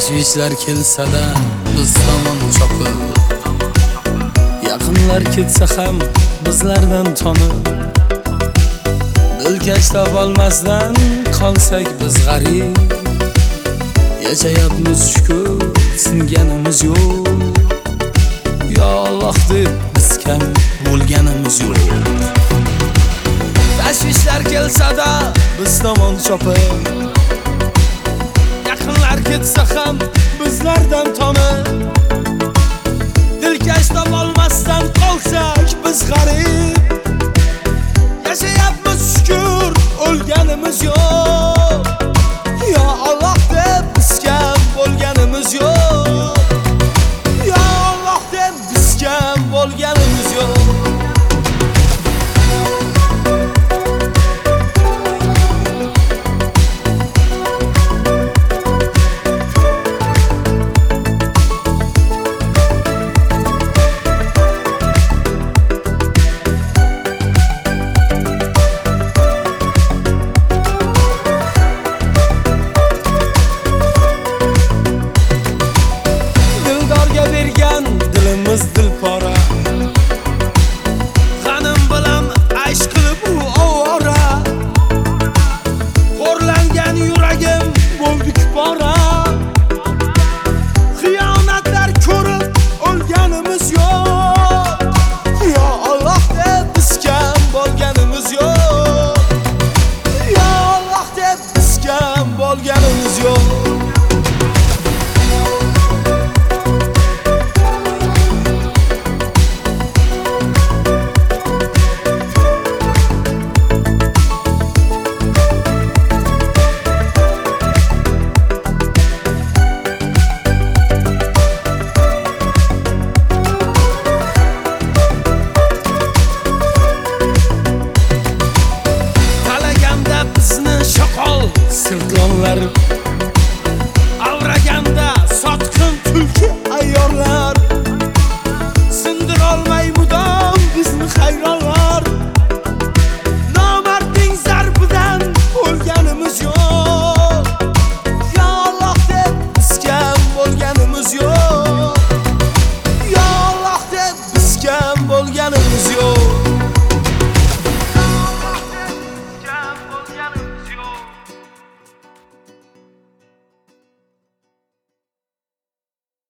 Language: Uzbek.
Tashvishlar kelsa-da biz tomon chopib, yaqinlar ketsa ham bizlardan tonib, dilkash topolmasdan qolsak biz g'arib, yashayapmiz shukr, singanimiz yo'q. Yo Alloh deb biz kam bo'lganimiz yo'q. Tashvishlar kelsa-da biz tomon chopib, yaqinlar ketsa ham bizlardan tonib, dilkash topolmasdan qolsak biz g'arib, yashayapmiz shukr, o'lganimiz yo'q. Yo Alloh deb biz kam bo'lganimiz yo'q. Yo Alloh deb biz kam bo'lganimiz yo'q. Dilimiz dilpora, g'anim bilan aysh qilib u ovora, xo'rlangan yuragim bo'ldi kupora. Xiyonatlar ko'rib o'lganimiz yo'q. Yo Alloh deb biz kam bo'lganimiz yo'q. Yo Alloh deb biz kam bo'lganimiz yo'q.